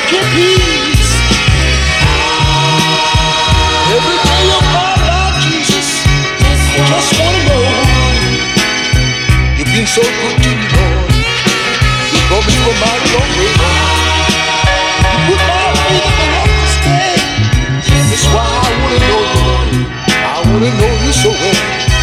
your peace. Every day of my life, Jesus, I just wanna know you've been so good to me, Lord. You brought me from a mighty long way, Lord. You put my feet on the rock to stay. That's why I wanna know you, Lord. I wanna know you so well.